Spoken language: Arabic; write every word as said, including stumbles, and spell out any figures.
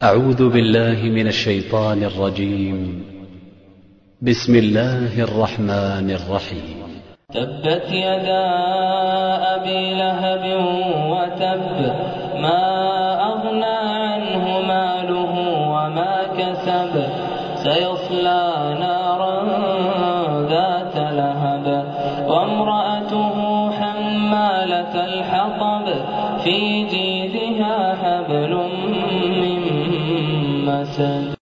أعوذ بالله من الشيطان الرجيم. بسم الله الرحمن الرحيم. تبت يدا أبي لهب وتب ما أغنى عنه ماله وما كسب سيصلى نارا ذات لهب وامرأته حمالة الحطب في جيدها حبل من مسد